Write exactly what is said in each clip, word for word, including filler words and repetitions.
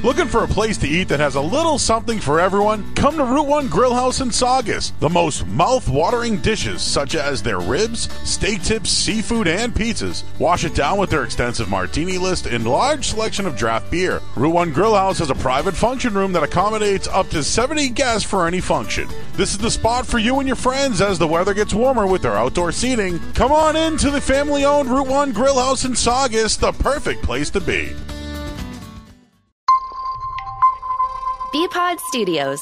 Looking for a place to eat that has a little something for everyone? Come to Route one Grill House in Saugus. The most mouth-watering dishes, such as their ribs, steak tips, seafood, and pizzas. Wash it down with their extensive martini list and large selection of draft beer. Route one Grill House has a private function room that accommodates up to seventy guests for any function. This is the spot for you and your friends as the weather gets warmer with their outdoor seating. Come on in to the family-owned Route one Grill House in Saugus, the perfect place to be. B-Pod Studios.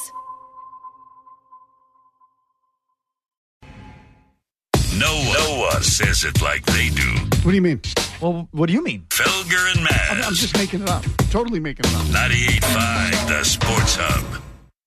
No, no one says it like they do. What do you mean? Well, what do you mean? Felger and Maz. I'm, I'm just making it up. Totally making it up. ninety-eight point five, the Sports Hub.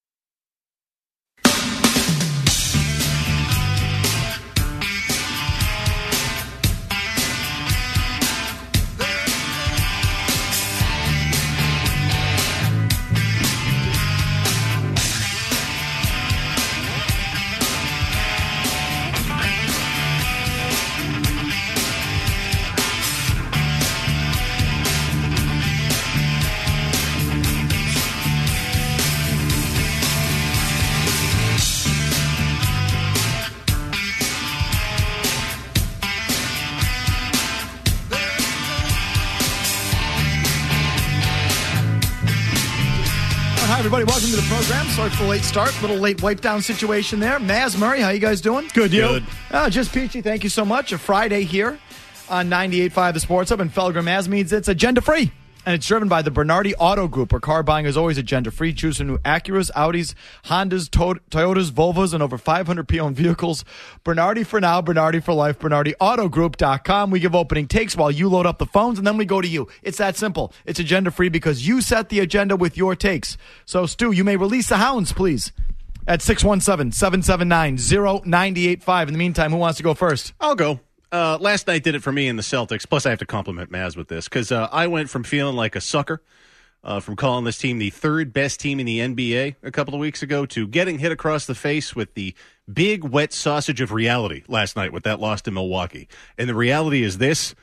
Everybody, welcome to the program. Sorry for the late start. Little late wipe down situation there. Maz, Murray, how you guys doing? Good, you? Good. Uh, just peachy. Thank you so much. A Friday here on ninety-eight point five The Sports Hub, and Felger Maz means it's agenda free. And it's driven by the Bernardi Auto Group, where car buying is always agenda free. Choose from new Acuras, Audis, Hondas, to- Toyotas, Volvos, and over five hundred pre-owned vehicles. Bernardi for now, Bernardi for life, Bernardi Auto Group dot com. We give opening takes while you load up the phones, and then we go to you. It's that simple. It's agenda free because you set the agenda with your takes. So, Stu, you may release the hounds, please, at six one seven, seven seven nine, zero nine eight five. In the meantime, who wants to go first? I'll go. Uh, last night did it for me in the Celtics. Plus, I have to compliment Maz with this because uh, I went from feeling like a sucker uh, from calling this team the third best team in the N B A a couple of weeks ago to getting hit across the face with the big wet sausage of reality last night with that loss to Milwaukee. And the reality is this: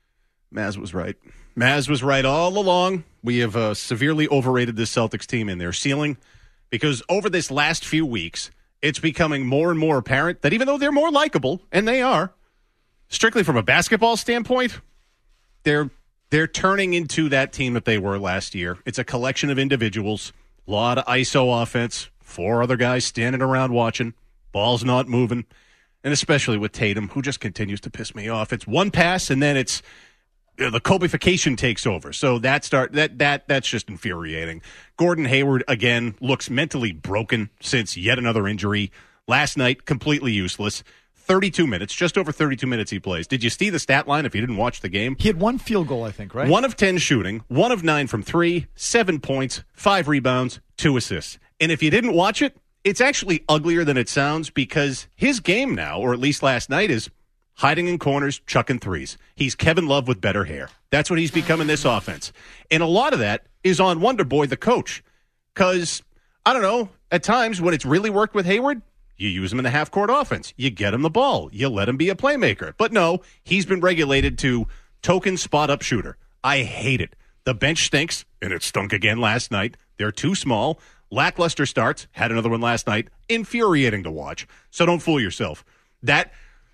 Maz was right. Maz was right all along. We have uh, severely overrated this Celtics team in their ceiling because over this last few weeks, it's becoming more and more apparent that even though they're more likable, and they are, strictly from a basketball standpoint, they're they're turning into that team that they were last year. It's a collection of individuals, a lot of I S O offense, four other guys standing around watching, ball's not moving, and especially with Tatum, who just continues to piss me off. It's one pass, and then it's you know, the Kobe-fication takes over. So that start that that that's just infuriating. Gordon Hayward, again, looks mentally broken since yet another injury. Last night, completely useless. thirty-two minutes, just over thirty-two minutes he plays. Did you see the stat line if you didn't watch the game? He had one field goal, I think, right? One of ten shooting, one of nine from three, seven points, five rebounds, two assists. And if you didn't watch it, it's actually uglier than it sounds because his game now, or at least last night, is hiding in corners, chucking threes. He's Kevin Love with better hair. That's what he's become in this offense. And a lot of that is on Wonder Boy, the coach. Because, I don't know, at times when it's really worked with Hayward, you use him in the half-court offense. You get him the ball. You let him be a playmaker. But no, he's been regulated to token spot-up shooter. I hate it. The bench stinks, and it stunk again last night. They're too small. Lackluster starts. Had another one last night. Infuriating to watch. So don't fool yourself. That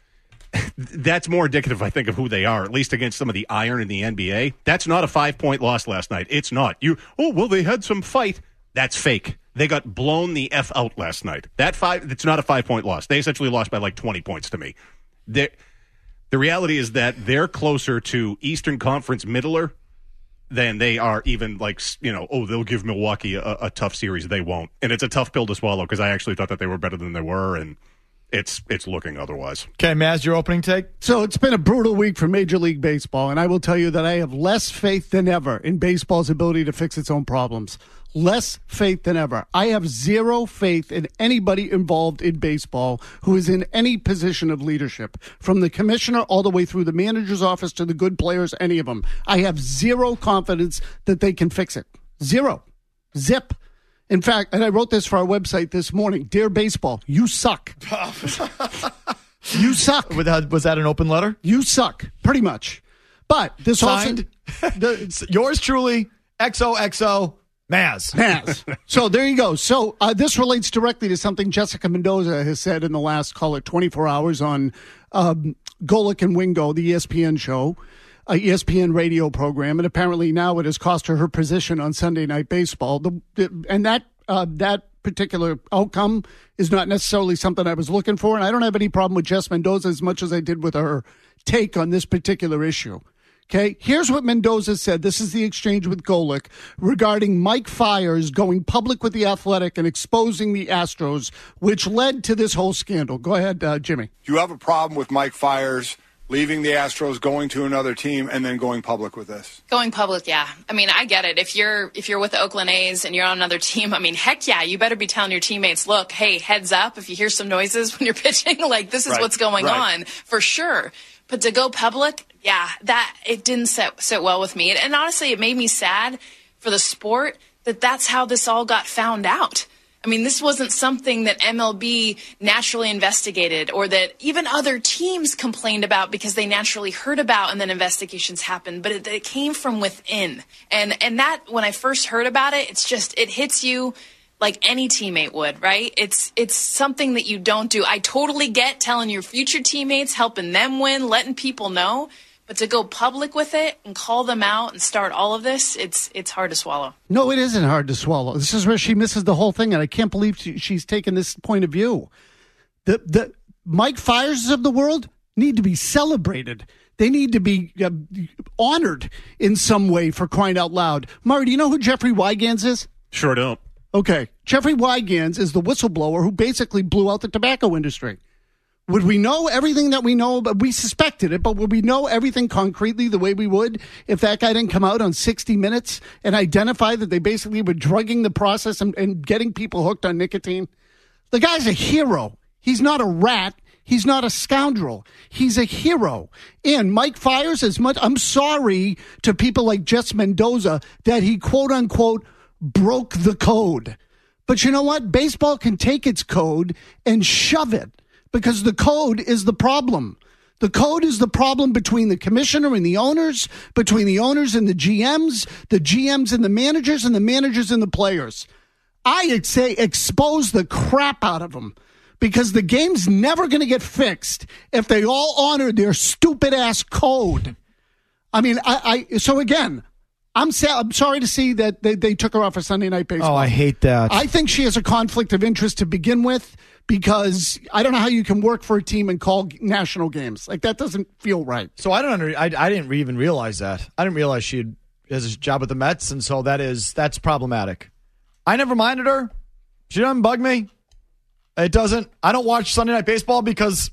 That's more indicative, I think, of who they are, at least against some of the iron in the N B A. That's not a five-point loss last night. It's not. You, oh, well, they had some fight. That's fake. They got blown the F out last night. That five, it's not a five-point loss. They essentially lost by like twenty points to me. They're, the reality is that they're closer to Eastern Conference middler than they are even like, you know, oh, they'll give Milwaukee a, a tough series. They won't. And it's a tough pill to swallow because I actually thought that they were better than they were, and it's it's looking otherwise. Okay, Maz, your opening take? So it's been a brutal week for Major League Baseball, and I will tell you that I have less faith than ever in baseball's ability to fix its own problems. Less faith than ever. I have zero faith in anybody involved in baseball who is in any position of leadership, from the commissioner all the way through the manager's office to the good players, any of them. I have zero confidence that they can fix it. Zero. Zip. In fact, and I wrote this for our website this morning, Dear Baseball, you suck. You suck. Was that, was that an open letter? You suck, pretty much. But this Signed, also, the, yours truly, X O X O, Maz. Maz. So there you go. So uh, this relates directly to something Jessica Mendoza has said in the last, call it twenty-four hours on um, Golic and Wingo, the E S P N show, uh, E S P N radio program, and apparently now it has cost her her position on Sunday Night Baseball. The, the, and that uh, that particular outcome is not necessarily something I was looking for, and I don't have any problem with Jess Mendoza as much as I did with her take on this particular issue. Okay, here's what Mendoza said. This is the exchange with Golic regarding Mike Fiers going public with the Athletic and exposing the Astros, which led to this whole scandal. Go ahead, uh, Jimmy. Do you have a problem with Mike Fiers leaving the Astros, going to another team, and then going public with this? Going public, yeah. I mean, I get it. If you're if you're with the Oakland A's and you're on another team, I mean, heck yeah, you better be telling your teammates, look, hey, heads up, if you hear some noises when you're pitching, like this is Right, what's going right. on, for sure. But to go public, yeah, that it didn't sit, sit well with me. And honestly, it made me sad for the sport that that's how this all got found out. I mean, this wasn't something that M L B naturally investigated or that even other teams complained about because they naturally heard about and then investigations happened. But it, it came from within. And and that, when I first heard about it, it's just, it hits you like any teammate would, right? It's it's something that you don't do. I totally get telling your future teammates, helping them win, letting people know. But to go public with it and call them out and start all of this, it's it's hard to swallow. No, it isn't hard to swallow. This is where she misses the whole thing, and I can't believe she, she's taken this point of view. The the Mike Fiers of the world need to be celebrated. They need to be uh, honored in some way, for crying out loud. Murray, do you know who Jeffrey Wygans is? Sure don't. Okay. Jeffrey Wygans is the whistleblower who basically blew out the tobacco industry. Would we know everything that we know? But we suspected it, but would we know everything concretely the way we would if that guy didn't come out on sixty minutes and identify that they basically were drugging the process and, and getting people hooked on nicotine? The guy's a hero. He's not a rat. He's not a scoundrel. He's a hero. And Mike Fiers, as much, I'm sorry to people like Jess Mendoza that he quote unquote broke the code. But you know what? Baseball can take its code and shove it, because the code is the problem. The code is the problem between the commissioner and the owners, between the owners and the G Ms, the G Ms and the managers, and the managers and the players. I'd say expose the crap out of them, because the game's never going to get fixed if they all honor their stupid-ass code. I mean, I, I so again, I'm sa- I'm sorry to see that they, they took her off for Sunday Night Baseball. Oh, I hate that. I think she has a conflict of interest to begin with, because I don't know how you can work for a team and call national games. Like, that doesn't feel right. So I don't under, I, I didn't even realize that. I didn't realize she had, has a job with the Mets, and so that is that's problematic. I never minded her. She doesn't bug me. It doesn't. I don't watch Sunday Night Baseball because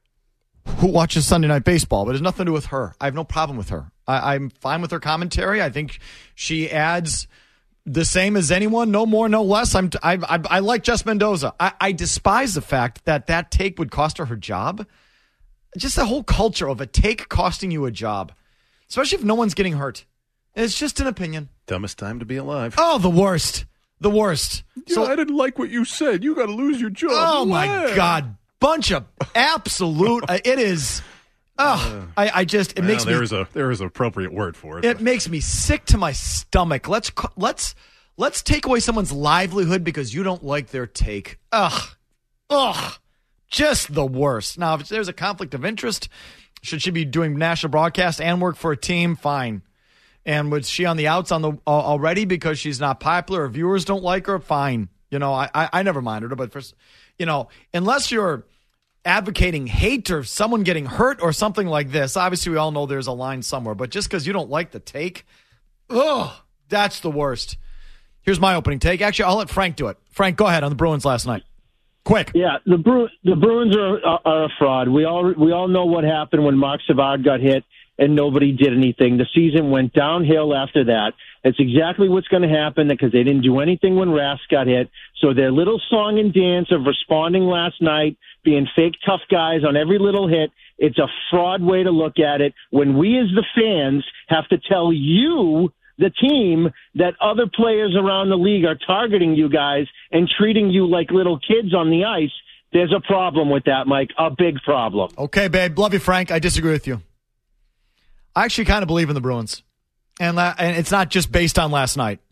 who watches Sunday Night Baseball? But it has nothing to do with her. I have no problem with her. I, I'm fine with her commentary. I think she adds the same as anyone, no more, no less. I'm, I, I, I like Jess Mendoza. I, I despise the fact that that take would cost her her job. Just the whole culture of a take costing you a job, especially if no one's getting hurt. It's just an opinion. Dumbest time to be alive. Oh, the worst. The worst. Yeah, so, I didn't like what you said. You got to lose your job. Oh, yeah. my God. Bunch of absolute. uh, it is. Oh, uh, I, I just. It well, makes there me. Is a, there is an appropriate word for it. It but. makes me sick to my stomach. Let's let's let's take away someone's livelihood because you don't like their take. Ugh. Ugh. Just the worst. Now, if there's a conflict of interest, should she be doing national broadcast and work for a team? Fine. And was she on the outs on the uh, already because she's not popular or viewers don't like her? Fine. You know, I I, I never minded her, but for, you know, unless you're advocating hate or someone getting hurt or something like this, obviously we all know there's a line somewhere. But just because you don't like the take, ugh, that's the worst. Here's my opening take. Actually, I'll let Frank do it. Frank, go ahead on the Bruins last night. Quick. Yeah, the Bru- the Bruins are, are are a fraud. We all we all know what happened when Mark Savard got hit and nobody did anything. The season went downhill after that. That's exactly what's going to happen because they didn't do anything when Rask got hit. So their little song and dance of responding last night, being fake tough guys on every little hit, it's a fraud way to look at it. When we as the fans have to tell you, the team, that other players around the league are targeting you guys and treating you like little kids on the ice, there's a problem with that, Mike, a big problem. Okay, babe. Love you, Frank. I disagree with you. I actually kind of believe in the Bruins. And, la- and it's not just based on last night.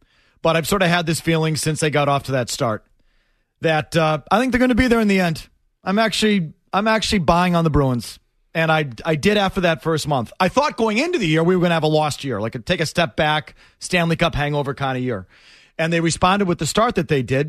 but I've sort of had this feeling since they got off to that start that uh, I think they're going to be there in the end. I'm actually I'm actually buying on the Bruins. And I I did after that first month. I thought going into the year we were going to have a lost year, like a take a step back, Stanley Cup hangover kind of year. And they responded with the start that they did.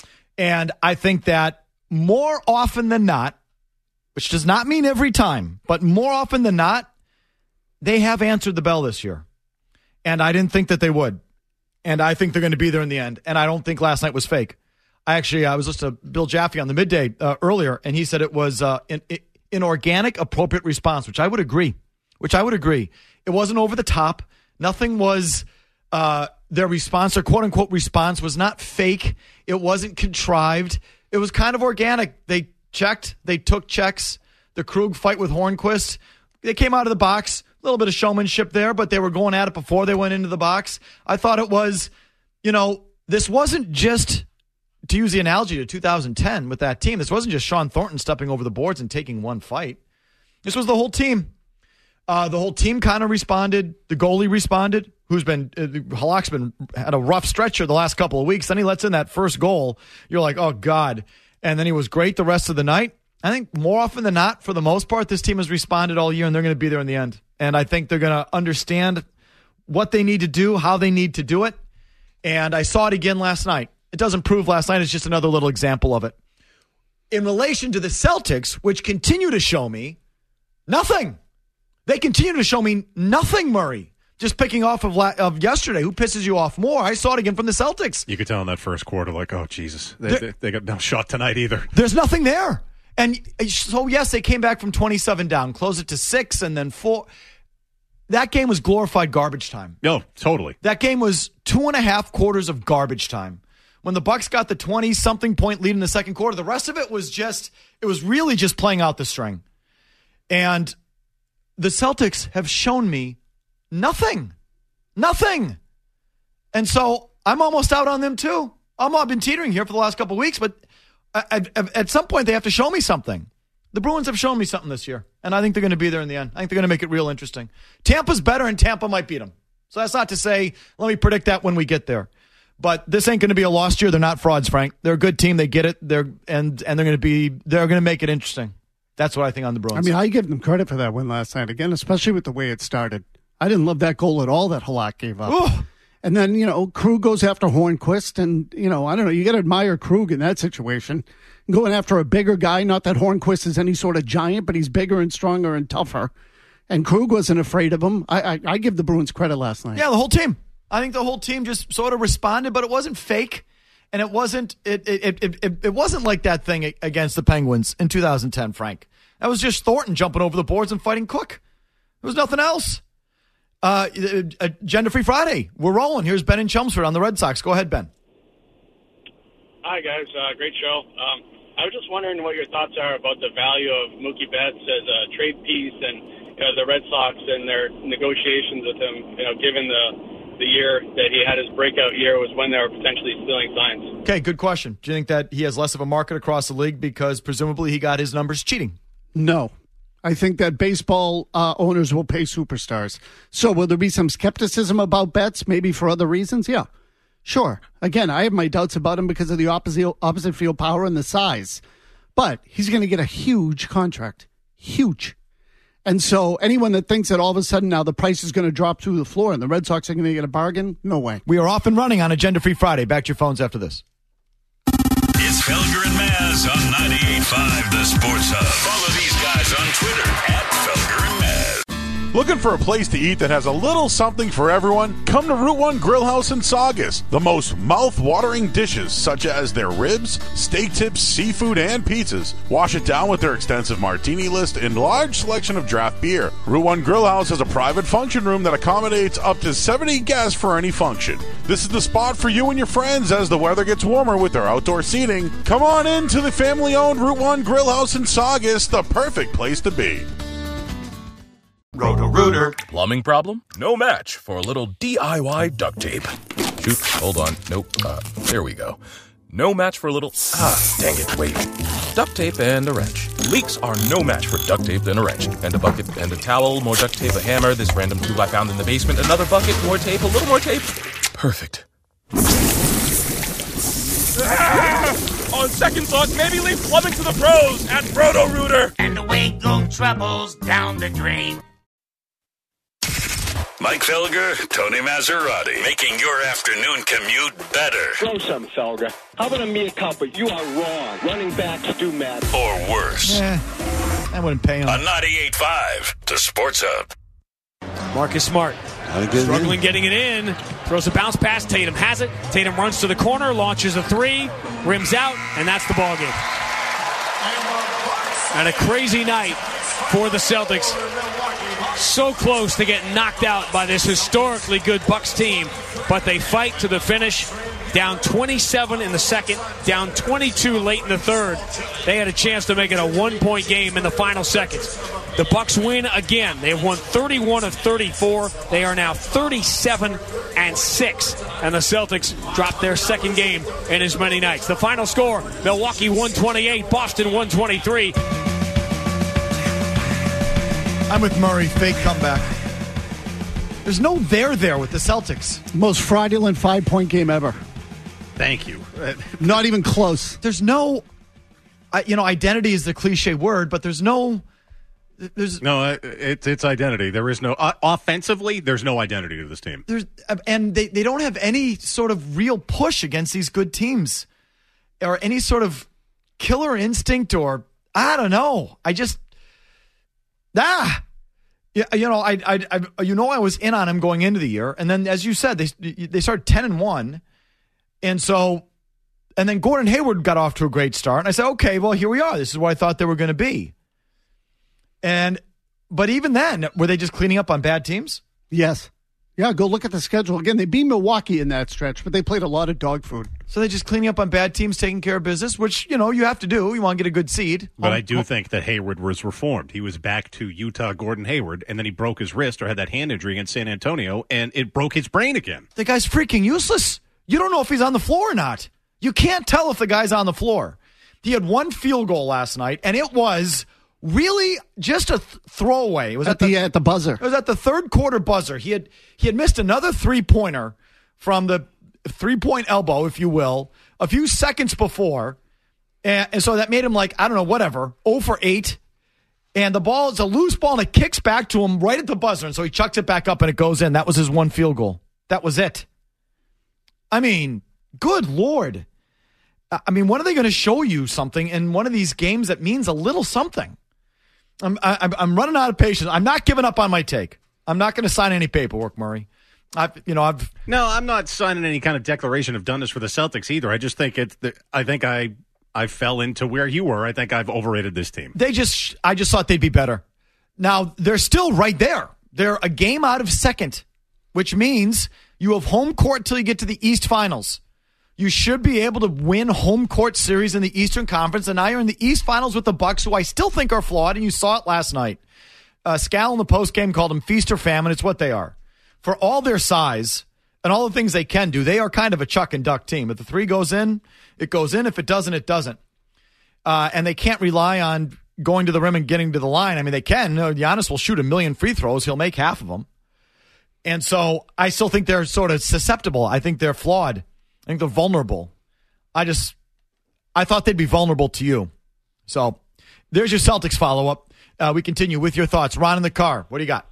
And I think that more often than not, which does not mean every time, but more often than not, they have answered the bell this year. And I didn't think that they would. And I think they're going to be there in the end. And I don't think last night was fake. I actually, I was listening to Bill Jaffe on the midday uh, earlier, and he said it was uh, an, an organic, appropriate response, which I would agree. Which I would agree. It wasn't over the top. Nothing was, uh, their response, their quote-unquote response was not fake. It wasn't contrived. It was kind of organic. They checked. They took checks. The Krug fight with Hornquist. They came out of the box. A little bit of showmanship there, but they were going at it before they went into the box. I thought it was, you know, this wasn't just, to use the analogy to two thousand ten with that team, this wasn't just Sean Thornton stepping over the boards and taking one fight. This was the whole team. Uh, the whole team kind of responded. The goalie responded, who's been, uh, Halak's been, had a rough stretcher the last couple of weeks. Then he lets in that first goal. You're like, oh, God. And then he was great the rest of the night. I think more often than not, for the most part, this team has responded all year, and they're going to be there in the end. And I think they're going to understand what they need to do, how they need to do it. And I saw it again last night. It doesn't prove last night. It's just another little example of it. In relation to the Celtics, which continue to show me nothing. They continue to show me nothing, Murray. Just picking off of, la- of yesterday. Who pisses you off more? I saw it again from the Celtics. You could tell in that first quarter, like, oh, Jesus. They, they, they got no shot tonight either. There's nothing there. And so, yes, they came back from twenty-seven down, closed it to six, and then four. That game was glorified garbage time. No, totally. That game was two and a half quarters of garbage time. When the Bucks got the twenty-something point lead in the second quarter, the rest of it was just, it was really just playing out the string. And the Celtics have shown me nothing. Nothing. And so I'm almost out on them too. I'm, I've been teetering here for the last couple of weeks, but at, at, at some point they have to show me something. The Bruins have shown me something this year, and I think they're going to be there in the end. I think they're going to make it real interesting. Tampa's better, and Tampa might beat them. So that's not to say, let me predict that when we get there. But this ain't going to be a lost year. They're not frauds, Frank. They're a good team. They get it. They're and and they're going to be. They're going to make it interesting. That's what I think on the Bruins. I mean, I give them credit for that win last night again, especially with the way it started. I didn't love that goal at all that Halak gave up. Ooh. And then, you know, Krug goes after Hornquist, and, you know, I don't know, you got to admire Krug in that situation. Going after a bigger guy, not that Hornquist is any sort of giant, but he's bigger and stronger and tougher. And Krug wasn't afraid of him. I, I, I give the Bruins credit last night. Yeah, the whole team. I think the whole team just sort of responded, but it wasn't fake, and it wasn't it it it it, it wasn't like that thing against the Penguins in two thousand ten, Frank. That was just Thornton jumping over the boards and fighting Cook. There was nothing else. Uh, Agenda Free Friday. We're rolling. Here's Ben in Chelmsford on the Red Sox. Go ahead, Ben. Hi, guys. Uh, great show. Um, I was just wondering what your thoughts are about the value of Mookie Betts as a trade piece and, you know, the Red Sox and their negotiations with him, you know, given the the year that he had his breakout year was when they were potentially stealing signs. Okay, good question. Do you think that he has less of a market across the league because presumably he got his numbers cheating? No. I think that baseball uh, owners will pay superstars. So will there be some skepticism about Betts, maybe for other reasons? Yeah, sure. Again, I have my doubts about him because of the opposite, opposite field power and the size. But he's going to get a huge contract. Huge. And so anyone that thinks that all of a sudden now the price is going to drop through the floor and the Red Sox are going to get a bargain, no way. We are off and running on Agenda Free Friday. Back to your phones after this. It's Felger and Maz on ninety-eight point five The Sports Hub. Follow these guys on Twitter at Felger and Maz. Looking for a place to eat that has a little something for everyone? Come to Route one Grill House in Saugus. The most mouth-watering dishes, such as their ribs, steak tips, seafood, and pizzas. Wash it down with their extensive martini list and large selection of draft beer. Route one Grill House has a private function room that accommodates up to seventy guests for any function. This is the spot for you and your friends as the weather gets warmer with their outdoor seating. Come on in to the family-owned Route one Grill House in Saugus, the perfect place to be. Roto-Rooter. Plumbing problem? No match for a little D I Y duct tape. Shoot, hold on. Nope. Uh, there we go. No match for a little... Ah, dang it, wait. Duct tape and a wrench. Leaks are no match for duct tape and a wrench. And a bucket and a towel, more duct tape, a hammer, this random tool I found in the basement, another bucket, more tape, a little more tape. Perfect. on second thoughts, maybe leave plumbing to the pros at Roto-Rooter. And away go troubles down the drain. Mike Felger, Tony Maserati, making your afternoon commute better. Throw some, Felger. How about a mea culpa? You are wrong. Running backs do matter. Or worse. Eh, I wouldn't pay him. On ninety-eight point five, the Sports Hub. Marcus Smart struggling getting it in. Throws a bounce pass. Tatum has it. Tatum runs to the corner, launches a three, rims out, and that's the ball game. And a crazy night for the Celtics. So close to getting knocked out by this historically good Bucks team, but they fight to the finish. Down twenty-seven in the second, down twenty-two late in the third. They had a chance to make it a one-point game in the final seconds. The Bucks win again. They have won thirty-one of thirty-four. They are now thirty-seven and six, and the Celtics dropped their second game in as many nights. The final score: Milwaukee one twenty-eight, Boston one twenty-three. I'm with Murray. Fake comeback. There's no there there with the Celtics. Most fraudulent five-point game ever. Thank you. Not even close. There's no, I, you know, identity is the cliche word, but there's no, there's no, it's it's identity. There is no uh, offensively. There's no identity to this team. There's and they, they don't have any sort of real push against these good teams, or any sort of killer instinct, or I don't know. I just ah. Yeah, you know, I, I, I, you know, I was in on him going into the year, and then, as you said, they they started ten and one, and so, and then Gordon Hayward got off to a great start, and I said, okay, well, here we are. This is where I thought they were going to be, and but even then, were they just cleaning up on bad teams? Yes. Yeah, go look at the schedule again. They beat Milwaukee in that stretch, but they played a lot of dog food. So they're just cleaning up on bad teams, taking care of business, which, you know, you have to do. You want to get a good seed. But home, I do home. think that Hayward was reformed. He was back to Utah Gordon Hayward, and then he broke his wrist or had that hand injury against San Antonio, and it broke his brain again. The guy's freaking useless. You don't know if he's on the floor or not. You can't tell if the guy's on the floor. He had one field goal last night, and it was really just a th- throwaway. It was at, at the, the at the buzzer. It was at the third quarter buzzer. He had he had missed another three-pointer from the three-point elbow, if you will, a few seconds before. And, and so that made him like, I don't know, whatever, oh for eight. And the ball is a loose ball, and it kicks back to him right at the buzzer. And so he chucks it back up, and it goes in. That was his one field goal. That was it. I mean, good Lord. I mean, when are they going to show you something in one of these games that means a little something? I'm I'm, I'm running out of patience. I'm not giving up on my take. I'm not going to sign any paperwork, Murray. I've, you know, I've no, I'm not signing any kind of declaration of doneness for the Celtics either. I just think it's. The, I think I I fell into where you were. I think I've overrated this team. They just. I just thought they'd be better. Now they're still right there. They're a game out of second, which means you have home court till you get to the East Finals. You should be able to win home court series in the Eastern Conference, and now you're in the East Finals with the Bucks, who I still think are flawed, and you saw it last night. Uh, Scal in the postgame called them feast or famine. It's what they are. For all their size and all the things they can do, they are kind of a chuck and duck team. If the three goes in, it goes in. If it doesn't, it doesn't. Uh, and they can't rely on going to the rim and getting to the line. I mean, they can. Uh, Giannis will shoot a million free throws. He'll make half of them. And so I still think they're sort of susceptible. I think they're flawed. I think they're vulnerable. I just, I thought they'd be vulnerable to you. So there's your Celtics follow-up. Uh, we continue with your thoughts. Ron in the car. What do you got?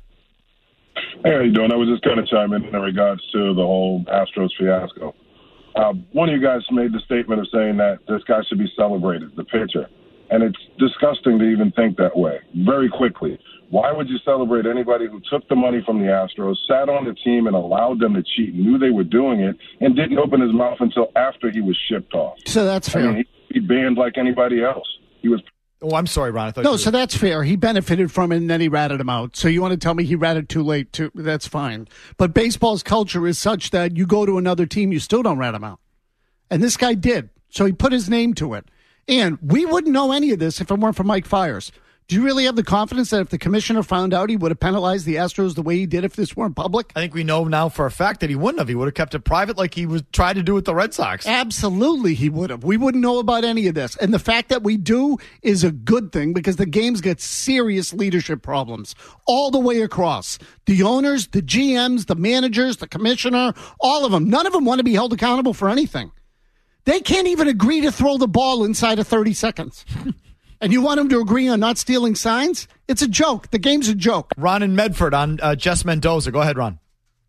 Hey, how you doing? I was just going to chime in in regards to the whole Astros fiasco. Uh, one of you guys made the statement of saying that this guy should be celebrated, the pitcher. And it's disgusting to even think that way. Very quickly. Why would you celebrate anybody who took the money from the Astros, sat on the team and allowed them to cheat, knew they were doing it, and didn't open his mouth until after he was shipped off? So that's fair. I mean, he, he banned like anybody else. He was. Oh, I'm sorry, Ron. I thought no, you so were... that's fair. He benefited from it, and then he ratted him out. So you want to tell me he ratted too late? Too? That's fine. But baseball's culture is such that you go to another team, you still don't rat him out. And this guy did. So he put his name to it. And we wouldn't know any of this if it weren't for Mike Fiers. Do you really have the confidence that if the commissioner found out, he would have penalized the Astros the way he did if this weren't public? I think we know now for a fact that he wouldn't have. He would have kept it private like he was trying to do with the Red Sox. Absolutely, he would have. We wouldn't know about any of this. And the fact that we do is a good thing because the game's got serious leadership problems all the way across. The owners, the G Ms, the managers, the commissioner, all of them. None of them want to be held accountable for anything. They can't even agree to throw the ball inside of thirty seconds. And you want them to agree on not stealing signs? It's a joke. The game's a joke. Ron in Medford on uh, Jess Mendoza. Go ahead, Ron.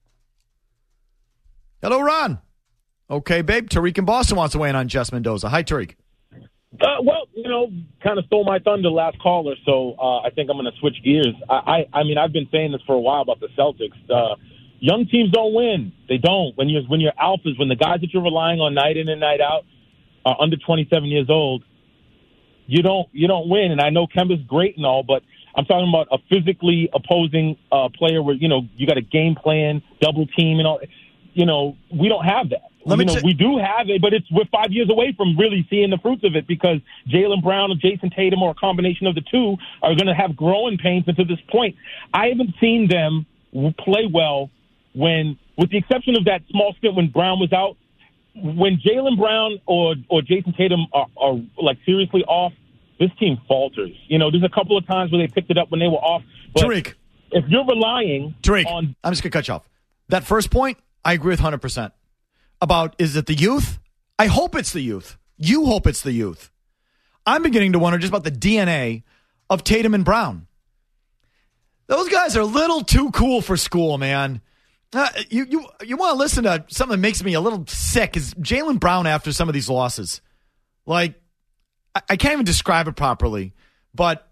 Hello, Ron. Okay, babe. Tariq in Boston wants to weigh in on Jess Mendoza. Hi, Tariq. Uh, well, you know, kind of stole my thunder last caller, so uh, I think I'm going to switch gears. I, I, I mean, I've been saying this for a while about the Celtics. Uh, young teams don't win. They don't. When you're when you're alphas, when the guys that you're relying on night in and night out are under twenty-seven years old, you don't you don't win. And I know Kemba's great and all, but I'm talking about a physically opposing uh, player where you know you got a game plan, double team, and all. You know, we don't have that. Let you me know, t- we do have it, but it's we're five years away from really seeing the fruits of it because Jaylen Brown or Jason Tatum or a combination of the two are going to have growing pains until this point. I haven't seen them play well when, with the exception of that small stint when Brown was out, when Jaylen Brown or or Jason Tatum are, are like seriously off, this team falters. You know, there's a couple of times where they picked it up when they were off. But Tariq, if you're relying Tariq, on, I'm just gonna cut you off. That first point, I agree with one hundred percent. About, is it the youth? I hope it's the youth. You hope it's the youth. I'm beginning to wonder just about the D N A of Tatum and Brown. Those guys are a little too cool for school, man. Uh, you you you want to listen to something that makes me a little sick is Jaylen Brown after some of these losses. Like, I, I can't even describe it properly, but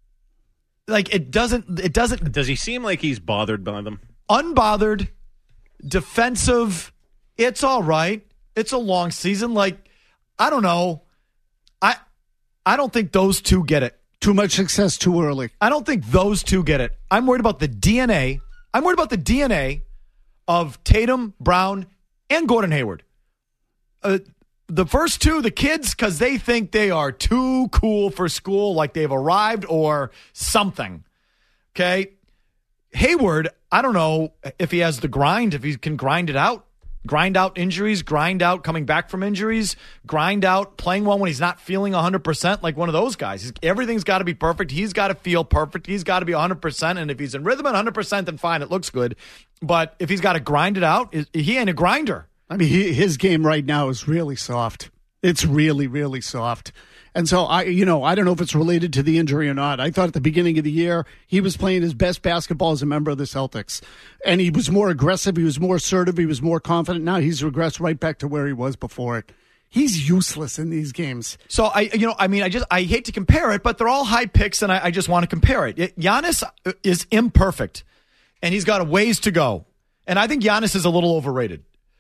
like it doesn't it doesn't. Does he seem like he's bothered by them? Unbothered, defensive. It's all right. It's a long season. Like, I don't know. I I don't think those two get it. Too much success too early. I don't think those two get it. I'm worried about the D N A. I'm worried about the D N A of Tatum, Brown, and Gordon Hayward. Uh, the first two, the kids, because they think they are too cool for school, like they've arrived or something. Okay? Hayward, I don't know if he has the grind, if he can grind it out. Grind out injuries, grind out coming back from injuries, grind out playing well when he's not feeling one hundred percent like one of those guys. He's, everything's got to be perfect. He's got to feel perfect. He's got to be one hundred percent. And if he's in rhythm at one hundred percent, then fine, it looks good. But if he's got to grind it out, he ain't a grinder. I mean, he, his game right now is really soft. It's really, really soft. And so, I, you know, I don't know if it's related to the injury or not. I thought at the beginning of the year, he was playing his best basketball as a member of the Celtics. And he was more aggressive. He was more assertive. He was more confident. Now he's regressed right back to where he was before it. He's useless in these games. So, I, you know, I mean, I just, I hate to compare it, but they're all high picks, and I, I just want to compare it. it. Giannis is imperfect, and he's got a ways to go. And I think Giannis is a little overrated.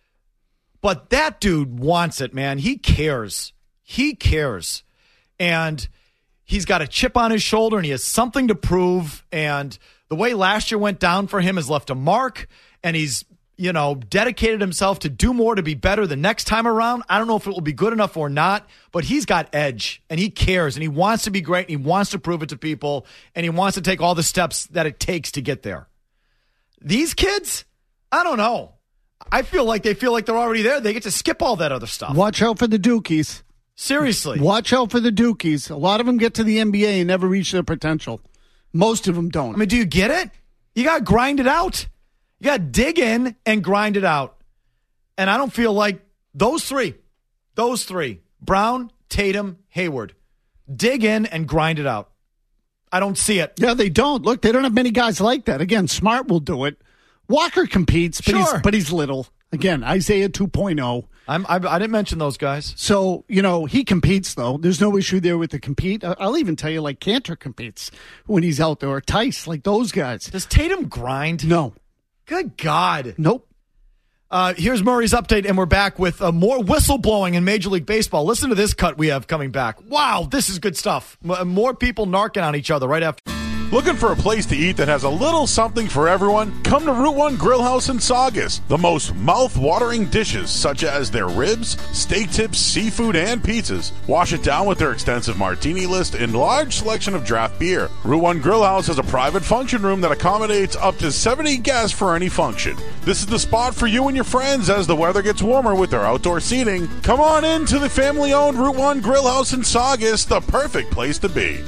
But that dude wants it, man. He cares. He cares. And he's got a chip on his shoulder, and he has something to prove. And the way last year went down for him has left a mark. And he's, you know, dedicated himself to do more, to be better the next time around. I don't know if it will be good enough or not, but he's got edge, and he cares, and he wants to be great, and he wants to prove it to people, and he wants to take all the steps that it takes to get there. These kids, I don't know. I feel like they feel like they're already there. They get to skip all that other stuff. Watch out for the Dukies. Seriously. Watch out for the Dukies. A lot of them get to the N B A and never reach their potential. Most of them don't. I mean, do you get it? You got to grind it out. You got to dig in and grind it out. And I don't feel like those three, those three, Brown, Tatum, Hayward, dig in and grind it out. I don't see it. Yeah, they don't. Look, they don't have many guys like that. Again, Smart will do it. Walker competes, but, sure. he's, but he's little. Again, Isaiah two point oh. I'm, I, I didn't mention those guys. So, you know, he competes, though. There's no issue there with the compete. I'll even tell you, like, Cantor competes when he's out there, or Tice, like those guys. Does Tatum grind? No. Good God. Nope. Uh, here's Murray's update, and we're back with uh, more whistleblowing in Major League Baseball. Listen to this cut we have coming back. Wow, this is good stuff. M- more people narking on each other right after. Looking for a place to eat that has a little something for everyone? Come to Route one Grill House in Saugus. The most mouth-watering dishes, such as their ribs, steak tips, seafood, and pizzas. Wash it down with their extensive martini list and large selection of draft beer. Route one Grill House has a private function room that accommodates up to seventy guests for any function. This is the spot for you and your friends as the weather gets warmer with their outdoor seating. Come on in to the family-owned Route one Grill House in Saugus, the perfect place to be.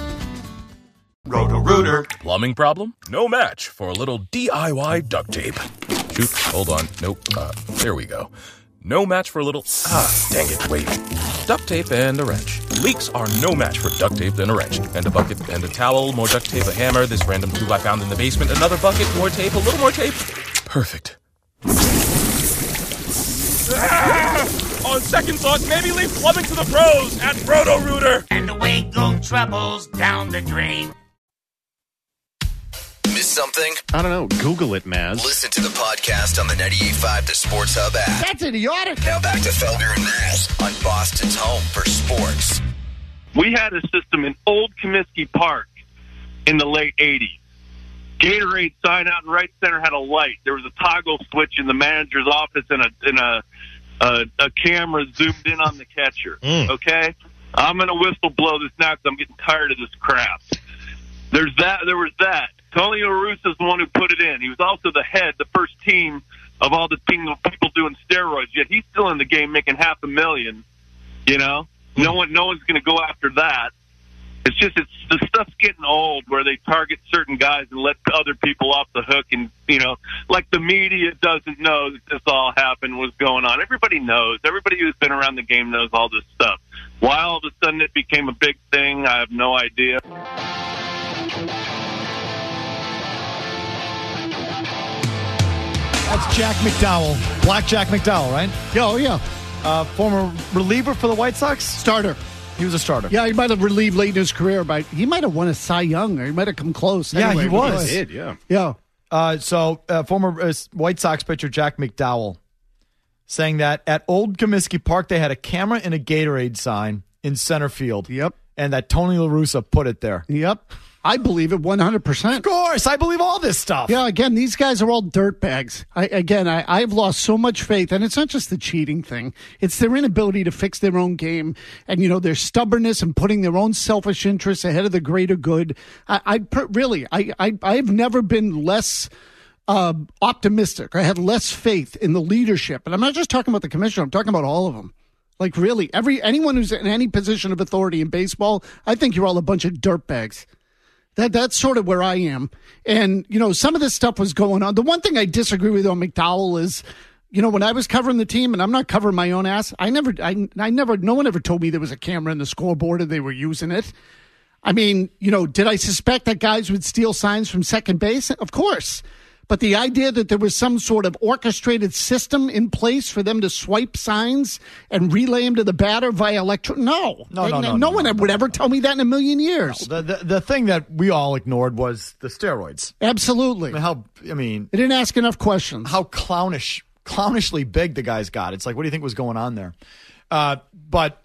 Roto-Rooter. Plumbing problem? No match for a little D I Y duct tape. Shoot, hold on. Nope. Uh, there we go. No match for a little... Ah, dang it, wait. Duct tape and a wrench. Leaks are no match for duct tape and a wrench. And a bucket and a towel, more duct tape, a hammer, this random tool I found in the basement, another bucket, more tape, a little more tape. Perfect. Ah! On second thought, maybe leave plumbing to the pros at Roto-Rooter. And away go troubles down the drain. Miss something? I don't know. Google it, Maz. Listen to the podcast on the ninety-eight point five The Sports Hub app. That's idiotic. Now back to Felger and Maz on Boston's home for sports. We had a system in Old Comiskey Park in the late eighties. Gatorade sign out in right center had a light. There was a toggle switch in the manager's office and a and a a, a camera zoomed in on the catcher. Mm. Okay? I'm going to whistle blow this now because I'm getting tired of this crap. There's that. There was that. Tony La Russa is the one who put it in. He was also the head, the first team of all the people doing steroids. Yet he's still in the game making half a million. You know, no one, no one's going to go after that. It's just it's the stuff's getting old where they target certain guys and let other people off the hook, and you know, like the media doesn't know that this all happened, was going on. Everybody knows. Everybody who's been around the game knows all this stuff. Why all of a sudden it became a big thing, I have no idea. That's Jack McDowell. Black Jack McDowell, right? Yeah, oh, yeah. Uh, former reliever for the White Sox? Starter. He was a starter. Yeah, he might have relieved late in his career, but he might have won a Cy Young, or he might have come close. Yeah, anyway, he was. He did, yeah. Yeah. Uh, so, uh, former uh, White Sox pitcher Jack McDowell saying that at Old Comiskey Park, they had a camera and a Gatorade sign in center field. Yep. And that Tony La Russa put it there. Yep. I believe it one hundred percent. Of course. I believe all this stuff. Yeah, again, these guys are all dirtbags. I, again, I, I've lost so much faith, and it's not just the cheating thing. It's their inability to fix their own game and, you know, their stubbornness and putting their own selfish interests ahead of the greater good. I, I per, really, I, I, I've never been less uh, optimistic. I had less faith in the leadership. And I'm not just talking about the commissioner. I'm talking about all of them. Like, really, every anyone who's in any position of authority in baseball, I think you're all a bunch of dirtbags. That that's sort of where I am. And, you know, some of this stuff was going on. The one thing I disagree with on McDowell is, you know, when I was covering the team, and I'm not covering my own ass, I never, I, I never, no one ever told me there was a camera in the scoreboard and they were using it. I mean, you know, did I suspect that guys would steal signs from second base? Of course. But the idea that there was some sort of orchestrated system in place for them to swipe signs and relay them to the batter via electro, no. No, no, no, no, no, one no, would no, ever no. tell me that in a million years. No, the, the the thing that we all ignored was the steroids. Absolutely. I mean, how, I mean, they didn't ask enough questions. How clownish, clownishly big the guys got. It's like, what do you think was going on there? Uh, but,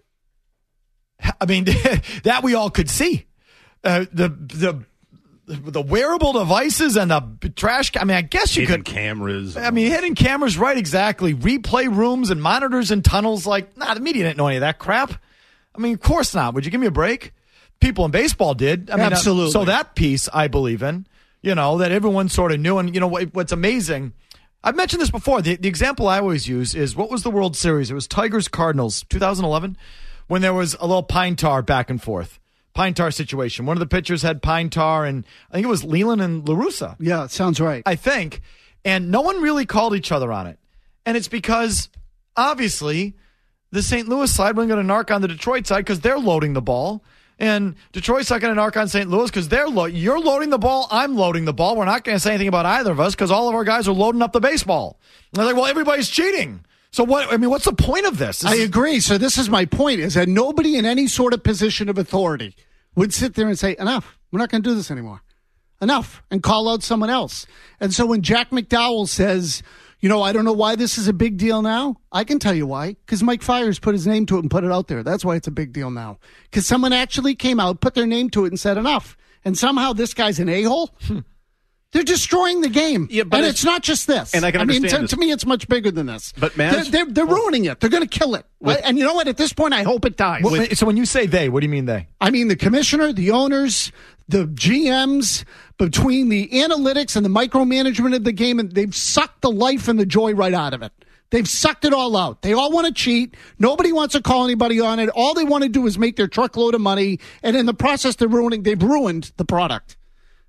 I mean, that we all could see. Uh, the the the wearable devices and the trash. I mean, I guess you hidden could cameras. I mean, hidden cameras, right? Exactly. Replay rooms and monitors and tunnels. Like, nah, the media didn't know any of that crap. I mean, of course not. Would you give me a break? People in baseball did. I mean, absolutely. Uh, so that piece I believe in. You know, that everyone sort of knew. And you know what, what's amazing? I've mentioned this before. The, the example I always use is, what was the World Series? It was Tigers Cardinals, two thousand eleven, when there was a little pine tar back and forth. Pine tar situation. One of the pitchers had pine tar, and I think it was Leland and La Russa. Yeah, sounds right. I think. And no one really called each other on it. And it's because, obviously, the Saint Louis side wasn't going to narc on the Detroit side because they're loading the ball. And Detroit's not going to narc on Saint Louis because they're lo- you're loading the ball, I'm loading the ball. We're not going to say anything about either of us because all of our guys are loading up the baseball. And they're like, well, everybody's cheating. So what? I mean, what's the point of this? this I is- agree. So this is my point: is that nobody in any sort of position of authority would sit there and say, "Enough. We're not going to do this anymore. Enough," and call out someone else. And so when Jack McDowell says, "You know, I don't know why this is a big deal now," I can tell you why. Because Mike Fiers put his name to it and put it out there. That's why it's a big deal now. Because someone actually came out, put their name to it, and said enough. And somehow this guy's an a-hole. They're destroying the game. Yeah, but and it's, it's not just this. And I can I mean, understand to, to me, it's much bigger than this. But, man, they're, they're, they're ruining it. They're going to kill it. With, and you know what? At this point, I hope it dies. Well, so when you say they, what do you mean they? I mean the commissioner, the owners, the G Ms, between the analytics and the micromanagement of the game, and they've sucked the life and the joy right out of it. They've sucked it all out. They all want to cheat. Nobody wants to call anybody on it. All they want to do is make their truckload of money, and in the process, they're ruining. They've ruined the product.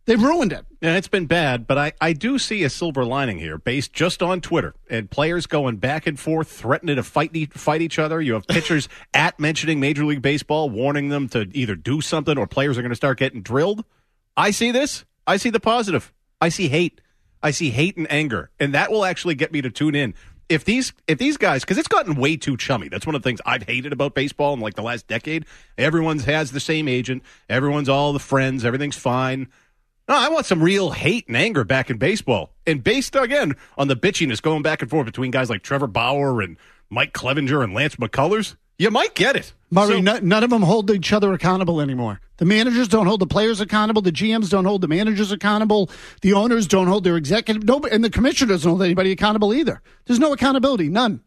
They've ruined it. Yeah, it's been bad, but I, I do see a silver lining here based just on Twitter and players going back and forth, threatening to fight, e- fight each other. You have pitchers at mentioning Major League Baseball, warning them to either do something or players are going to start getting drilled. I see this. I see the positive. I see hate. I see hate and anger, and that will actually get me to tune in. If these if these guys, because it's gotten way too chummy. That's one of the things I've hated about baseball in like the last decade. Everyone's has the same agent. Everyone's all the friends. Everything's fine. No, I want some real hate and anger back in baseball. And based, again, on the bitchiness going back and forth between guys like Trevor Bauer and Mike Clevenger and Lance McCullers, you might get it. Murray, So- no, none of them hold each other accountable anymore. The managers don't hold the players accountable. The G Ms don't hold the managers accountable. The owners don't hold their executive. Nobody, and the commissioner doesn't hold anybody accountable either. There's no accountability. None.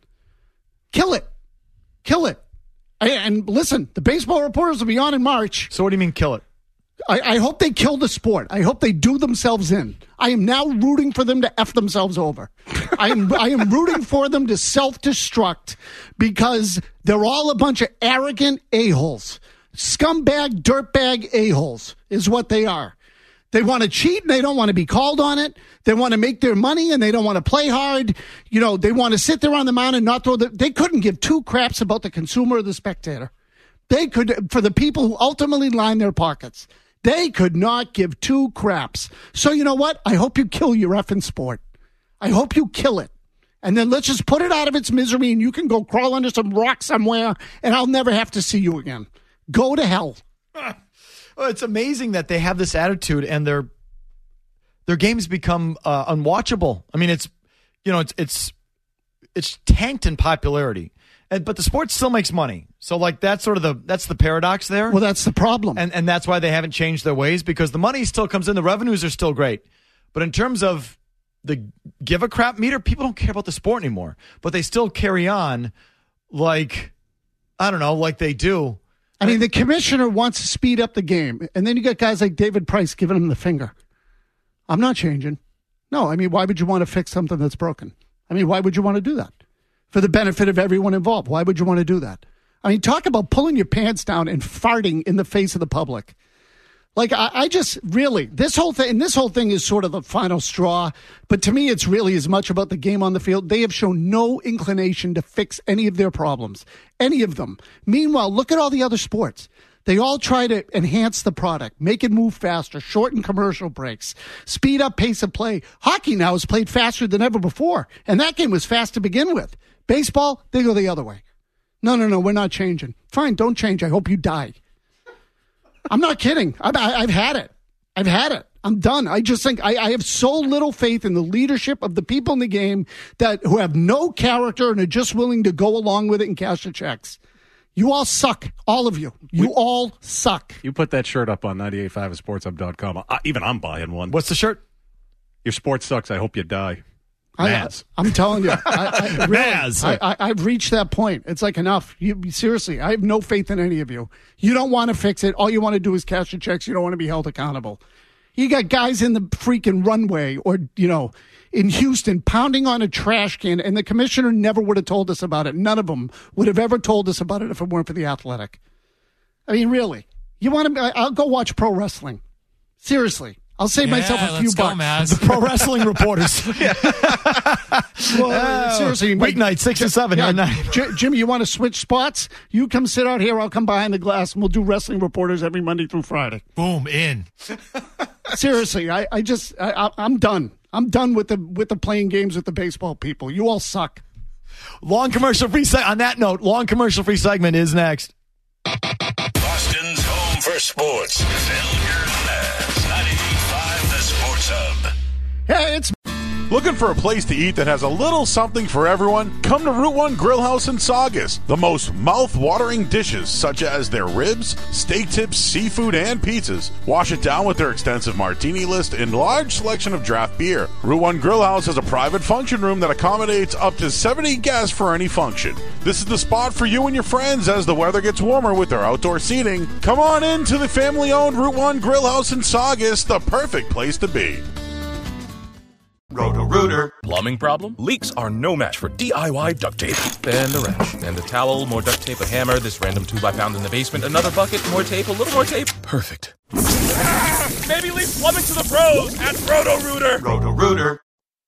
Kill it. Kill it. I, and listen, the baseball reporters will be on in March. So what do you mean kill it? I, I hope they kill the sport. I hope they do themselves in. I am now rooting for them to F themselves over. I am I am rooting for them to self-destruct because they're all a bunch of arrogant a-holes. Scumbag, dirtbag a-holes is what they are. They want to cheat and they don't want to be called on it. They want to make their money and they don't want to play hard. You know, they want to sit there on the mound and not throw the... They couldn't give two craps about the consumer or the spectator. They could, for the people who ultimately line their pockets. They could not give two craps. So you know what? I hope you kill your effing sport. I hope you kill it. And then let's just put it out of its misery and you can go crawl under some rock somewhere and I'll never have to see you again. Go to hell. Well, it's amazing that they have this attitude and their their games become uh, unwatchable. I mean, it's you know, it's it's it's tanked in popularity. And, but the sport still makes money. So like that's sort of the that's the paradox there. Well, that's the problem. And and that's why they haven't changed their ways because the money still comes in, the revenues are still great. But in terms of the give a crap meter, people don't care about the sport anymore. But they still carry on like I don't know, like they do. I mean, the commissioner wants to speed up the game. And then you got guys like David Price giving him the finger. I'm not changing. No, I mean, why would you want to fix something that's broken? I mean, why would you want to do that? For the benefit of everyone involved. Why would you want to do that? I mean, talk about pulling your pants down and farting in the face of the public. Like, I, I just really, this whole thing, and this whole thing is sort of the final straw, but to me, it's really as much about the game on the field. They have shown no inclination to fix any of their problems, any of them. Meanwhile, look at all the other sports. They all try to enhance the product, make it move faster, shorten commercial breaks, speed up pace of play. Hockey now is played faster than ever before, and that game was fast to begin with. Baseball, they go the other way. No, no, no, we're not changing. Fine, don't change. I hope you die. I'm not kidding. I've, I've had it. I've had it. I'm done. I just think I, I have so little faith in the leadership of the people in the game that who have no character and are just willing to go along with it and cash the checks. You all suck. All of you. You we, all suck. You put that shirt up on ninety-eight point five sports hub dot com. I, even I'm buying one. What's the shirt? Your sport sucks. I hope you die. Maz. I, I'm telling you. I, I, really, Maz. I, I, I've reached that point. It's like enough. You, seriously, I have no faith in any of you. You don't want to fix it. All you want to do is cash your checks. You don't want to be held accountable. You got guys in the freaking runway or, you know, in Houston pounding on a trash can, and the commissioner never would have told us about it. None of them would have ever told us about it if it weren't for the Athletic. I mean, really. You want to? I'll go watch pro wrestling. Seriously. I'll save yeah, myself a few go, bucks. Maz. The pro wrestling reporters. Well, uh, seriously. Weeknight, six to seven. Yeah, nine. J- Jimmy, you want to switch spots? You come sit out here. I'll come behind the glass, and we'll do wrestling reporters every Monday through Friday. Boom, in. Seriously, I, I just, I, I'm done. I'm done with the with the playing games with the baseball people. You all suck. Long commercial free segment. On that note, long commercial free segment is next. Boston's home for sports. Felger and Maz, ninety-eight point five The Sports Hub. Hey, it's... Looking for a place to eat that has a little something for everyone? Come to Route one Grill House in Saugus. The most mouth-watering dishes, such as their ribs, steak tips, seafood, and pizzas. Wash it down with their extensive martini list and large selection of draft beer. Route one Grill House has a private function room that accommodates up to seventy guests for any function. This is the spot for you and your friends as the weather gets warmer with their outdoor seating. Come on in to the family-owned Route one Grill House in Saugus, the perfect place to be. Roto-Rooter. Plumbing problem? Leaks are no match for D I Y duct tape. And a wrench. And a towel, more duct tape, a hammer, this random tube I found in the basement, another bucket, more tape, a little more tape. Perfect. Maybe leave plumbing to the pros at Roto-Rooter. Roto-Rooter.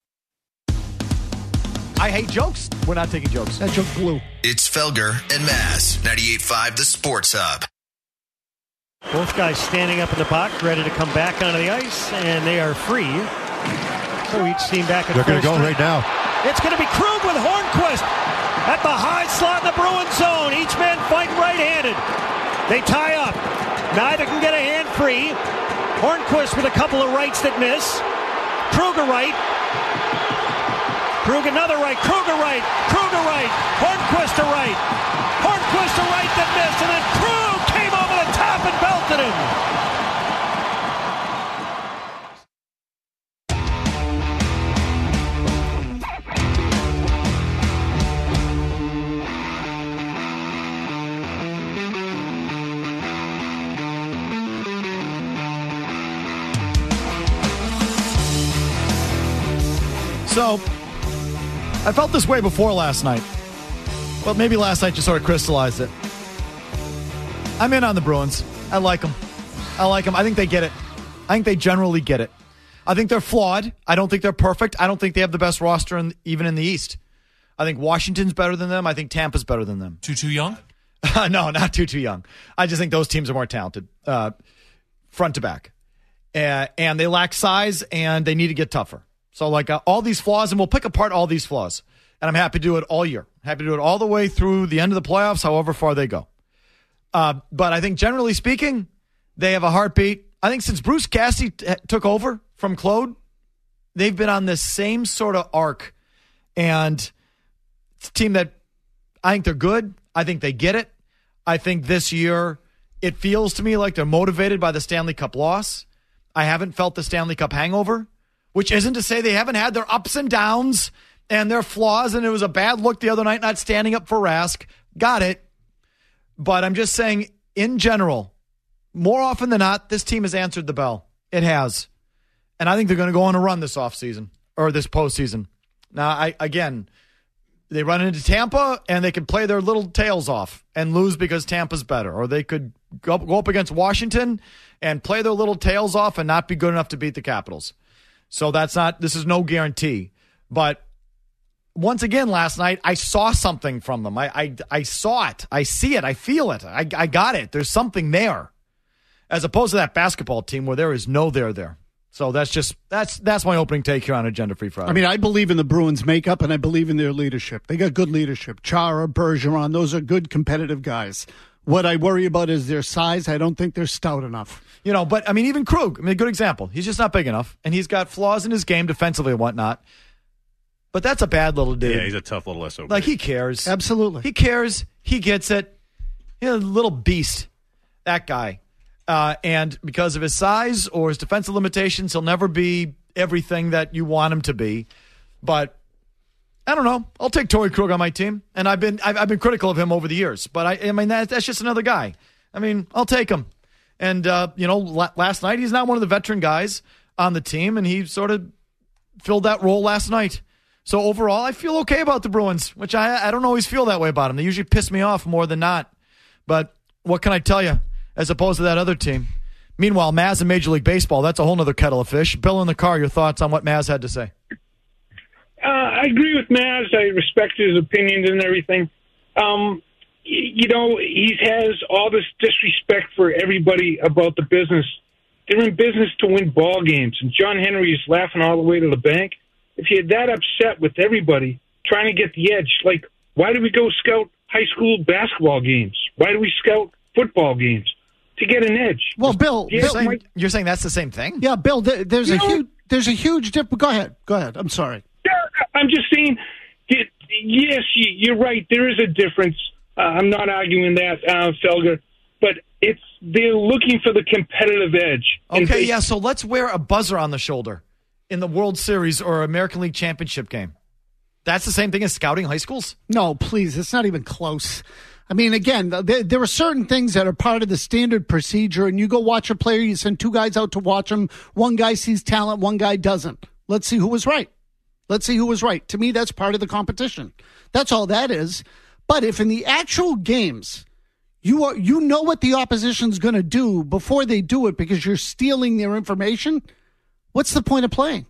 I hate jokes. We're not taking jokes. That joke blew. It's Felger and Maz, ninety-eight point five The Sports Hub. Both guys standing up in the box, ready to come back onto the ice, and they are free. So each team back at They're going to go strength. right now. It's going to be Krug with Hornquist at the high slot in the Bruins zone. Each man fighting right-handed. They tie up. Neither can get a hand free. Hornquist with a couple of rights that miss. Kruger right. Krug another right. Kruger right. Kruger right. Hornquist to right. Hornquist to right that missed. And then Krug came over the top and belted him. So, I felt this way before last night. Well, maybe last night just sort of crystallized it. I'm in on the Bruins. I like them. I like them. I think they get it. I think they generally get it. I think they're flawed. I don't think they're perfect. I don't think they have the best roster in, even in the East. I think Washington's better than them. I think Tampa's better than them. Too, too young? No, not too, too young. I just think those teams are more talented, uh, front to back. Uh, and they lack size, and they need to get tougher. So, like, uh, all these flaws, and we'll pick apart all these flaws. And I'm happy to do it all year. Happy to do it all the way through the end of the playoffs, however far they go. Uh, but I think, generally speaking, they have a heartbeat. I think since Bruce Cassidy t- took over from Claude, they've been on this same sort of arc. And it's a team that I think they're good. I think they get it. I think this year it feels to me like they're motivated by the Stanley Cup loss. I haven't felt the Stanley Cup hangover, which isn't to say they haven't had their ups and downs and their flaws, and it was a bad look the other night not standing up for Rask. Got it. But I'm just saying, in general, more often than not, this team has answered the bell. It has. And I think they're going to go on a run this offseason, or this postseason. Now, I again, they run into Tampa, and they can play their little tails off and lose because Tampa's better. Or they could go, go up against Washington and play their little tails off and not be good enough to beat the Capitals. So that's not, this is no guarantee. But once again, last night, I saw something from them. I I, I saw it. I see it. I feel it. I, I got it. There's something there. As opposed to that basketball team where there is no there there. So that's just, that's that's my opening take here on Agenda Free Friday. I mean, I believe in the Bruins makeup, and I believe in their leadership. They got good leadership. Chara, Bergeron, those are good competitive guys. What I worry about is their size. I don't think they're stout enough. You know, but, I mean, even Krug, I mean, a good example. He's just not big enough, and he's got flaws in his game defensively and whatnot. But that's a bad little dude. Yeah, he's a tough little S O B. Like, he cares. Absolutely. He cares. He gets it. He's a little beast, that guy. Uh, and because of his size or his defensive limitations, he'll never be everything that you want him to be. But I don't know. I'll take Torrey Krug on my team, and I've been I've, I've been critical of him over the years. But I, I mean that, that's just another guy. I mean, I'll take him. And uh, you know, la- last night he's not one of the veteran guys on the team, and he sort of filled that role last night. So overall, I feel okay about the Bruins, which I I don't always feel that way about them. They usually piss me off more than not. But what can I tell you? As opposed to that other team. Meanwhile, Maz in Major League Baseball, that's a whole other kettle of fish. Bill in the car, your thoughts on what Maz had to say? Uh, I agree with Maz. I respect his opinions and everything. Um, y- you know, he has all this disrespect for everybody about the business. They're in business to win ball games, and John Henry is laughing all the way to the bank. If you're that upset with everybody trying to get the edge, like, why do we go scout high school basketball games? Why do we scout football games? To get an edge. Well, Bill, you're, Bill, saying, my, you're saying that's the same thing? Yeah, Bill, th- there's you a know, huge, there's a huge difference. Go ahead, go ahead. I'm sorry. Yeah, I'm just saying. That, yes, you're right. There is a difference. Uh, I'm not arguing that, uh, Felger, but it's they're looking for the competitive edge. Okay, they, yeah. So let's wear a buzzer on the shoulder in the World Series or American League Championship game. That's the same thing as scouting high schools? No, please. It's not even close. I mean, again, there, there are certain things that are part of the standard procedure, and you go watch a player, you send two guys out to watch him. One guy sees talent, one guy doesn't. Let's see who was right. Let's see who was right. To me, that's part of the competition. That's all that is. But if in the actual games, you are you know what the opposition's going to do before they do it because you're stealing their information, what's the point of playing?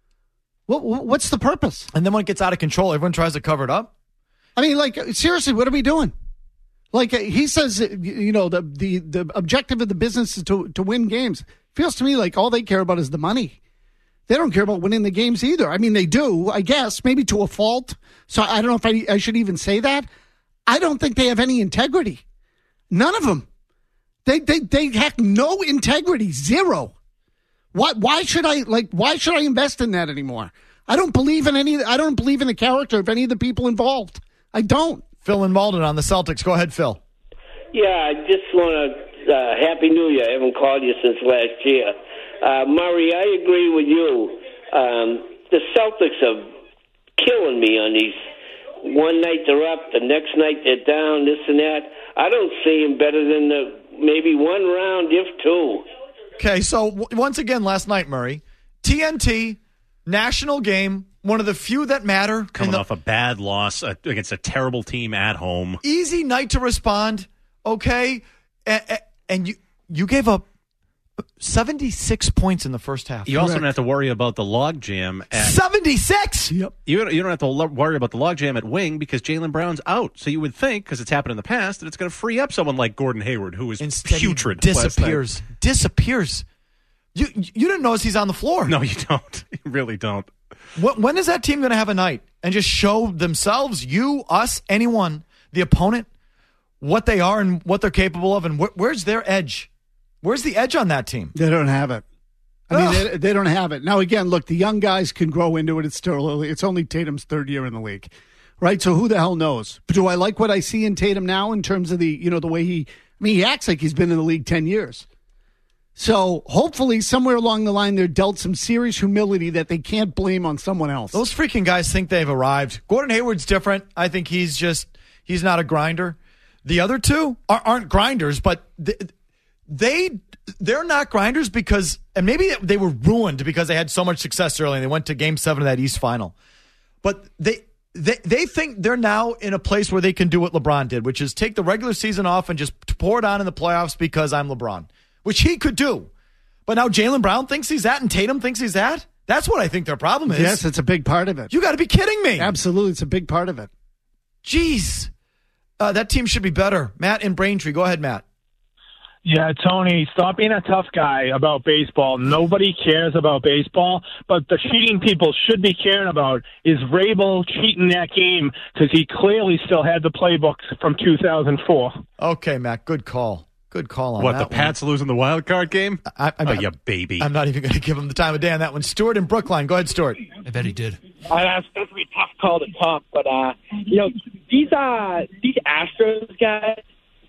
What What's the purpose? And then when it gets out of control, everyone tries to cover it up? I mean, like, seriously, what are we doing? Like, he says, you know, the, the, the objective of the business is to, to win games. Feels to me like all they care about is the money. They don't care about winning the games either. I mean, they do, I guess, maybe to a fault. So I don't know if I, I should even say that. I don't think they have any integrity. None of them. They they they have no integrity. Zero. Why why should I like why should I invest in that anymore? I don't believe in any I don't believe in the character of any of the people involved. I don't. Phil and Malden on the Celtics. Go ahead, Phil. Yeah, I just want to uh, Happy New Year. I haven't called you since last year. Uh, Murray, I agree with you. Um, the Celtics are killing me on these. One night they're up, the next night they're down, this and that. I don't see them better than the maybe one round, if two. Okay, so w- once again last night, Murray, T N T, national game, one of the few that matter. Coming the- off a bad loss uh, against a terrible team at home. Easy night to respond, okay? And, and you you gave up seventy-six points in the first half. You also don't have to worry about the logjam at seventy-six. Yep. You you don't have to lo- worry about the logjam at wing because Jaylen Brown's out. So you would think, because it's happened in the past, that it's going to free up someone like Gordon Hayward, who is Instead putrid. He disappears. Disappears. You you didn't notice he's on the floor. No, you don't. You really don't. When, when is that team going to have a night and just show themselves, you, us, anyone, the opponent, what they are and what they're capable of, and wh- where's their edge? Where's the edge on that team? They don't have it. I mean, they, they don't have it. Now, again, look, the young guys can grow into it. It's still early. It's only Tatum's third year in the league, right? So who the hell knows? But do I like what I see in Tatum now in terms of the, you know, the way he, I mean, he acts like he's been in the league ten years. So hopefully somewhere along the line they're dealt some serious humility that they can't blame on someone else. Those freaking guys think they've arrived. Gordon Hayward's different. I think he's just, he's not a grinder. The other two are, aren't grinders, but they, they, they're not grinders because, and maybe they were ruined because they had so much success early and they went to game seven of that East final. But they, they, they think they're now in a place where they can do what LeBron did, which is take the regular season off and just pour it on in the playoffs because I'm LeBron. Which he could do. But now Jaylen Brown thinks he's that and Tatum thinks he's that? That's what I think their problem is. Yes, it's a big part of it. You got to be kidding me. Absolutely, it's a big part of it. Jeez. Uh, that team should be better. Matt in Braintree. Go ahead, Matt. Yeah, Tony, stop being a tough guy about baseball. Nobody cares about baseball, but the cheating people should be caring about is Rabel cheating that game because he clearly still had the playbooks from two thousand four. Okay, Matt, good call. Good call on what, that the Pats one. Losing the wild card game? I, I'm oh, not, you baby. I'm not even going to give him the time of day on that one. Stuart in Brookline. Go ahead, Stuart. I bet he did. Uh, that's that's gonna be a tough call to talk, but uh, you know these uh these Astros guys.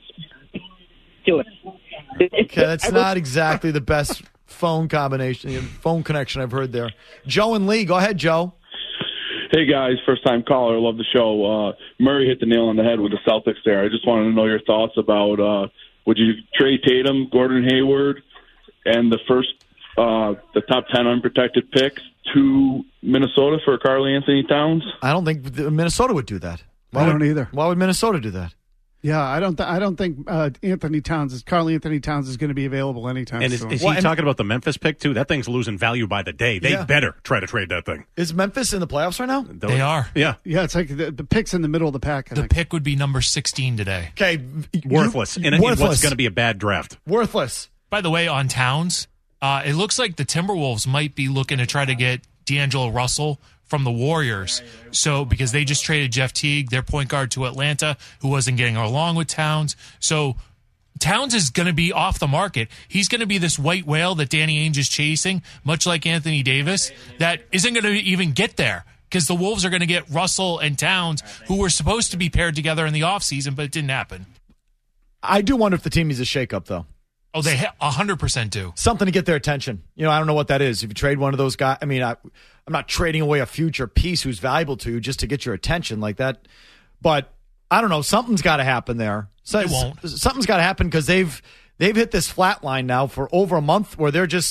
Okay, that's not exactly the best phone combination, phone connection I've heard there. Joe and Lee. Go ahead, Joe. Hey, guys, first-time caller. Love the show. Uh, Murray hit the nail on the head with the Celtics there. I just wanted to know your thoughts about uh, would you trade Tatum, Gordon Hayward, and the first, uh, the top ten unprotected picks to Minnesota for Karl Anthony Towns? I don't think Minnesota would do that. Why I don't would, either. Why would Minnesota do that? Yeah, I don't. Th- I don't think uh, Anthony Towns is Karl Anthony Towns is going to be available anytime and is, soon. is he well, talking about the Memphis pick too? That thing's losing value by the day. They Yeah. better try to trade that thing. Is Memphis in the playoffs right now? They are. Yeah, yeah. It's like the, the pick's in the middle of the pack. I The think. pick would be number sixteen today. Okay, worthless. You, in, worthless. in what's going to be a bad draft. Worthless. By the way, on Towns, uh, it looks like the Timberwolves might be looking to try to get D'Angelo Russell from the Warriors. So because they just traded Jeff Teague, their point guard, to Atlanta, who wasn't getting along with Towns. So Towns is going to be off the market. He's going to be this white whale that Danny Ainge is chasing, much like Anthony Davis, that isn't going to even get there because the Wolves are going to get Russell and Towns, who were supposed to be paired together in the offseason, but it didn't happen. I do wonder if the team needs a shakeup, though. Oh, they one hundred percent do. Something to get their attention. You know, I don't know what that is. If you trade one of those guys, I mean, I, I'm not trading away a future piece who's valuable to you just to get your attention like that. But I don't know. Something's got to happen there. So, it won't. Something's got to happen because they've they've hit this flat line now for over a month where they're just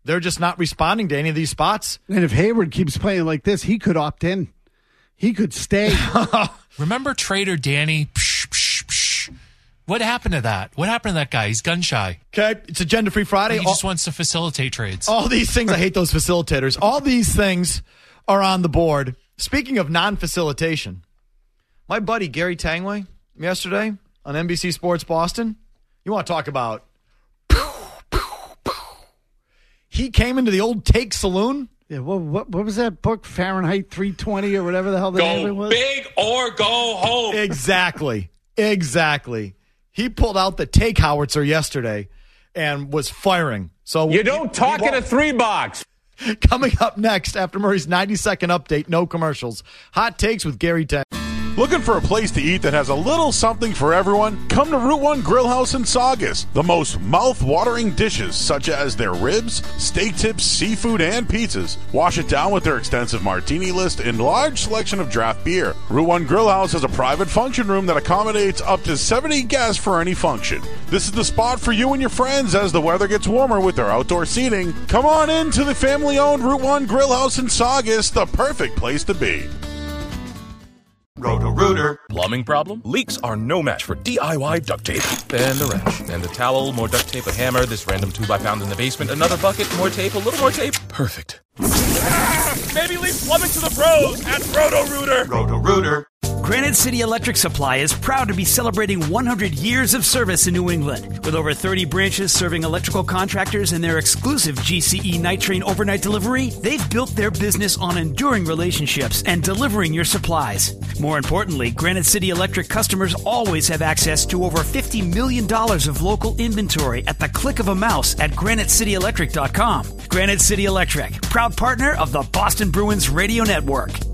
they're just not responding to any of these spots. And if Hayward keeps playing like this, he could opt in. He could stay. Remember Trader Danny? Psh, psh, psh. What happened to that? What happened to that guy? He's gun shy. Okay, it's Agenda Free Friday. He just all, wants to facilitate trades. All these things, I hate those facilitators. All these things are on the board. Speaking of non-facilitation, my buddy Gary Tanguay yesterday on N B C Sports Boston, you want to talk about, he came into the old Take Saloon. Yeah, what, what what was that book, Fahrenheit three twenty or whatever the hell the go name of it was? Go big or go home. Exactly. Exactly. He pulled out the take howitzer yesterday and was firing. So you don't talk in a three box. Coming up next after Murray's ninety-second update, no commercials. Hot Takes with Gary Tanguay. Looking for a place to eat that has a little something for everyone? Come to Route one Grill House in Saugus. The most mouth-watering dishes, such as their ribs, steak tips, seafood, and pizzas. Wash it down with their extensive martini list and large selection of draft beer. Route one Grill House has a private function room that accommodates up to seventy guests for any function. This is the spot for you and your friends as the weather gets warmer with their outdoor seating. Come on in to the family-owned Route one Grill House in Saugus, the perfect place to be. Roto-Rooter. Plumbing problem? Leaks are no match for D I Y duct tape. And a wrench. And a towel, more duct tape, a hammer, this random tube I found in the basement, another bucket, more tape, a little more tape. Perfect. Maybe leave plumbing to the pros at Roto-Rooter. Roto-Rooter. Granite City Electric Supply is proud to be celebrating one hundred years of service in New England. With over thirty branches serving electrical contractors and their exclusive G C E Night Train overnight delivery, they've built their business on enduring relationships and delivering your supplies. More importantly, Granite City Electric customers always have access to over fifty million dollars of local inventory at the click of a mouse at granite city electric dot com. Granite City Electric, proud partner of the Boston Bruins Radio Network.